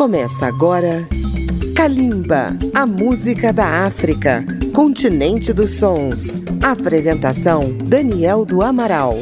Começa agora Kalimba, a música da África, continente dos sons. Apresentação Daniel do Amaral.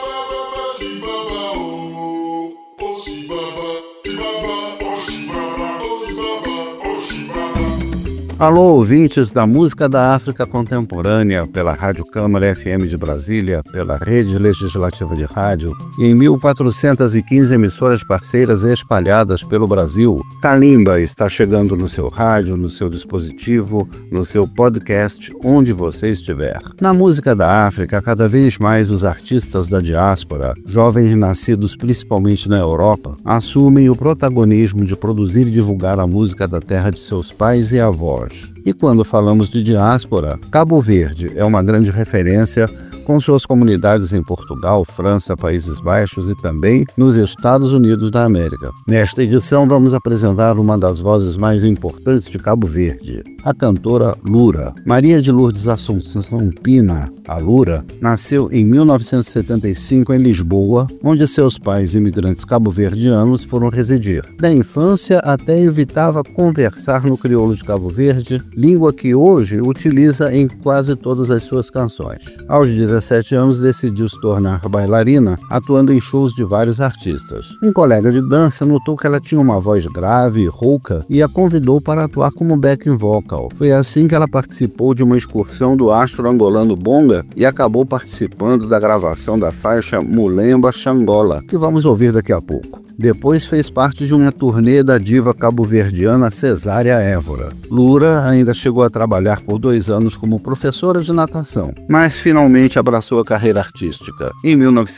Alô, ouvintes da música da África contemporânea, pela Rádio Câmara FM de Brasília, pela Rede Legislativa de Rádio e em 1415 emissoras parceiras espalhadas pelo Brasil. Kalimba está chegando no seu rádio, no seu dispositivo, no seu podcast, onde você estiver. Na música da África, cada vez mais os artistas da diáspora, jovens nascidos principalmente na Europa, assumem o protagonismo de produzir e divulgar a música da terra de seus pais e avós. E quando falamos de diáspora, Cabo Verde é uma grande referência com suas comunidades em Portugal, França, Países Baixos e também nos Estados Unidos da América. Nesta edição vamos apresentar uma das vozes mais importantes de Cabo Verde, a cantora Lura. Maria de Lourdes Assunção Pina, a Lura, nasceu em 1975 em Lisboa, onde seus pais imigrantes cabo-verdianos foram residir. Da infância até evitava conversar no crioulo de Cabo Verde, língua que hoje utiliza em quase todas as suas canções. Aos 17 anos decidiu se tornar bailarina, atuando em shows de vários artistas. Um colega de dança notou que ela tinha uma voz grave e rouca e a convidou para atuar como backing vocal. Foi assim que ela participou de uma excursão do astro angolano Bonga e acabou participando da gravação da faixa Mulemba Xangola, que vamos ouvir daqui a pouco. Depois fez parte de uma turnê da diva cabo-verdiana Cesária Évora. Lura ainda chegou a trabalhar por 2 anos como professora de natação, mas finalmente abraçou a carreira artística. Em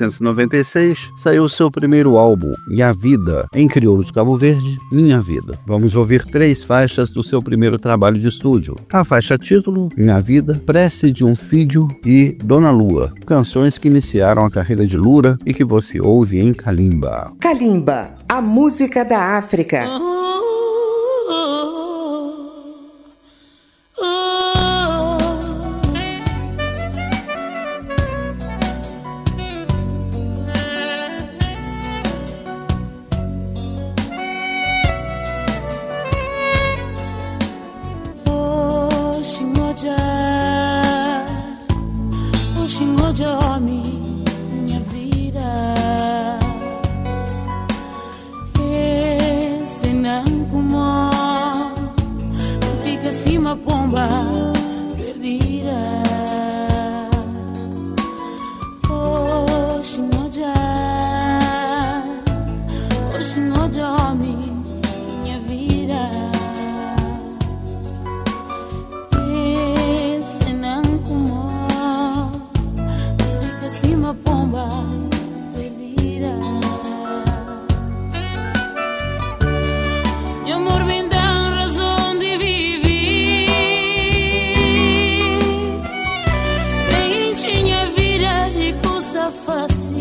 1996, saiu seu primeiro álbum, Minha Vida, em crioulo de Cabo Verde, Minha Vida. Vamos ouvir 3 faixas do seu primeiro trabalho de estúdio. A faixa título, Minha Vida, Prece de um Filho e Dona Lua, canções que iniciaram a carreira de Lura e que você ouve em Kalimba. Kalimba, a música da África. Pomba perdida, oh Xingoja, homem, minha vida. Esse não como fica assim uma pomba perdida. Meu amor bem dá razão de viver. Fácil.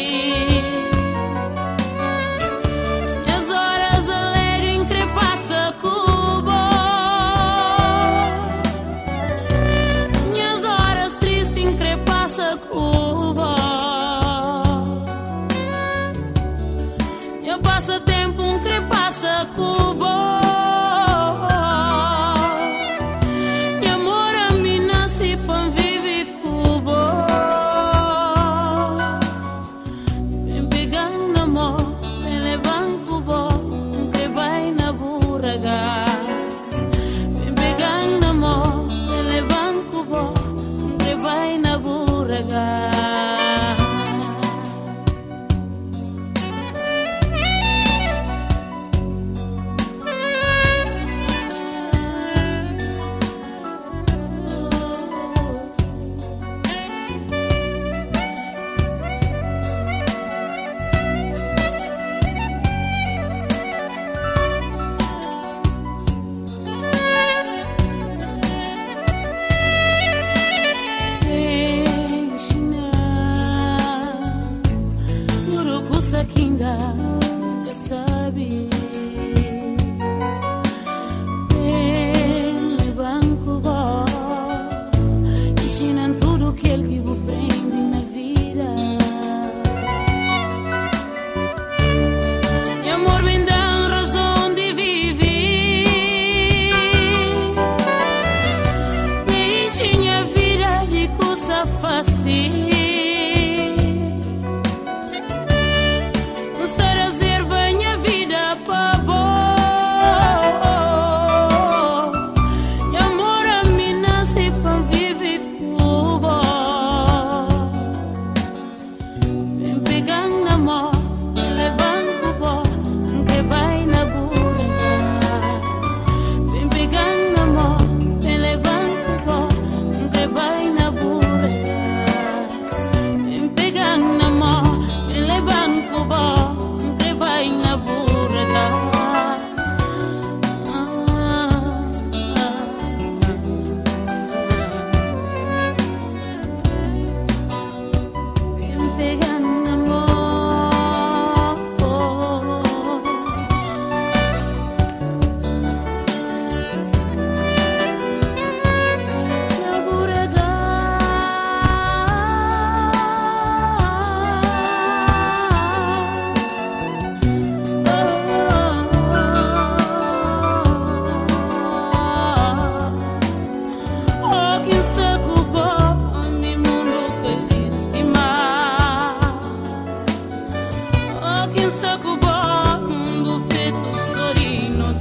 Minhas horas alegres encrepassa Cuba, minhas horas tristes encrepassa Cuba. Eu passo tempo encrepassa Cuba. Amor me dá razão de viver. quem está com o bom mundo feito sorinoso.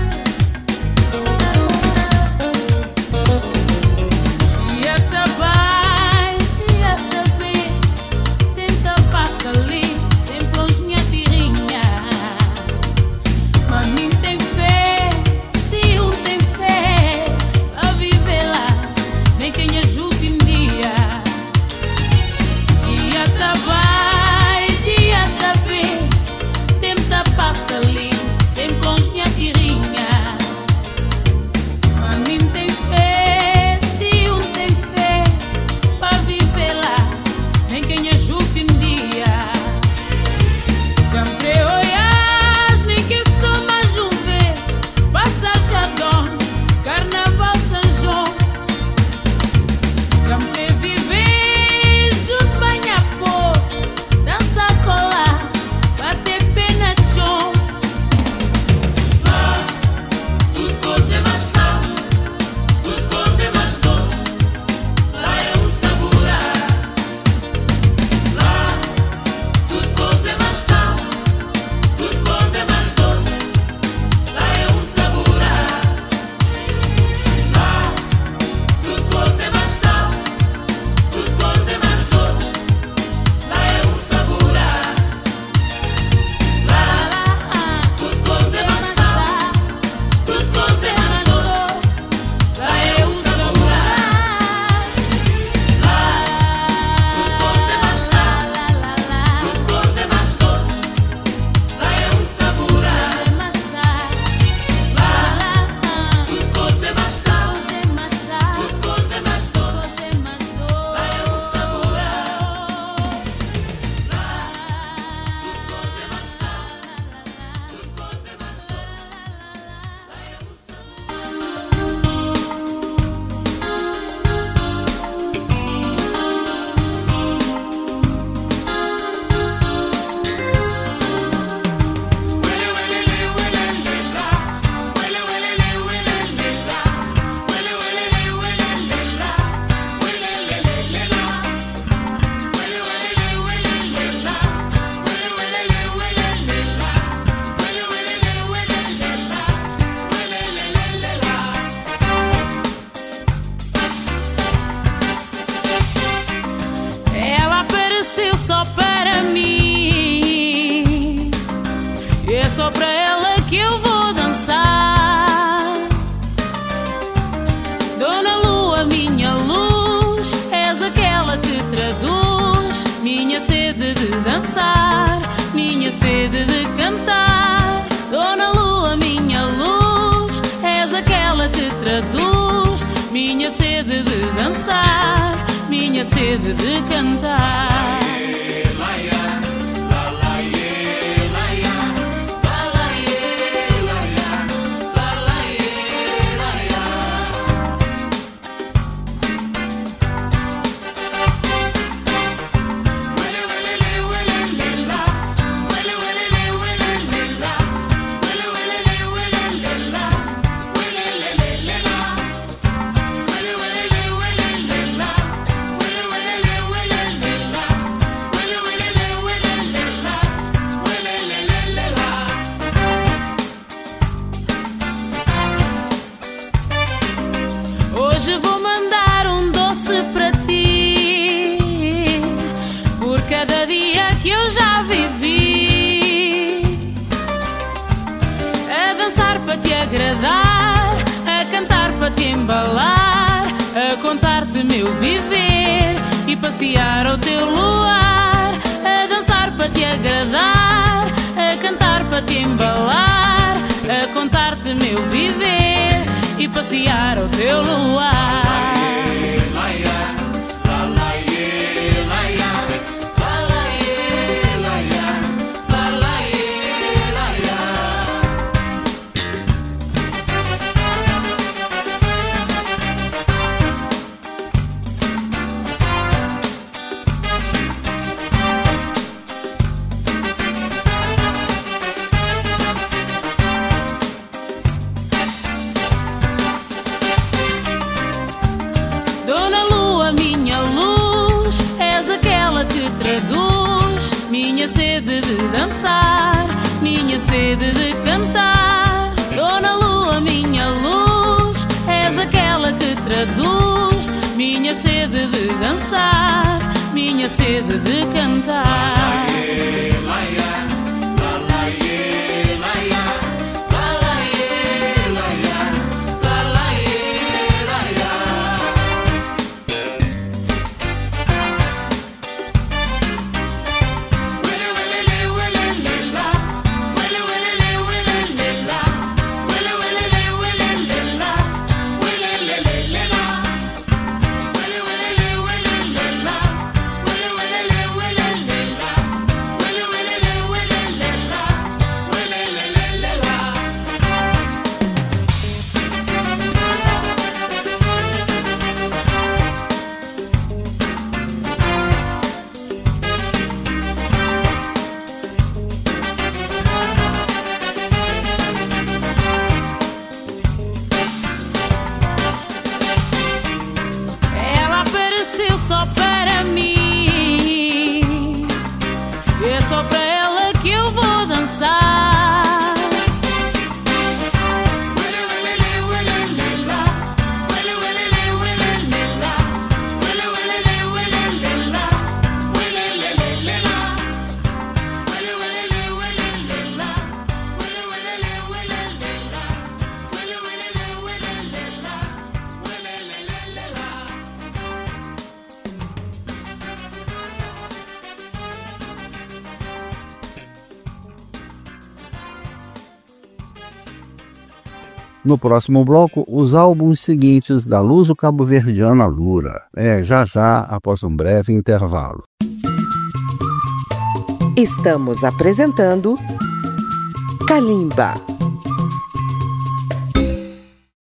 E até só para ela que eu vou dançar. Dona Lua, minha luz, és aquela que traduz minha sede de dançar, minha sede de cantar. Dona Lua, minha luz, és aquela que traduz minha sede de dançar, minha sede de cantar. Hoje vou mandar um doce para ti, por cada dia que eu já vivi, a dançar para te agradar, a cantar para te embalar, a contar-te meu viver e passear ao teu luar, a dançar para te agradar, a cantar para te embalar, a contar-te meu viver e passear ao teu luar. Dona Lua, minha luz, és aquela que traduz minha sede de dançar, minha sede de cantar. Dona Lua, minha luz, és aquela que traduz minha sede de dançar, minha sede de cantar. Só para mim, é só para ela que eu vou dançar. No próximo bloco, os álbuns seguintes da luso-cabo-verdiana Lura. Já após um breve intervalo. Estamos apresentando Kalimba.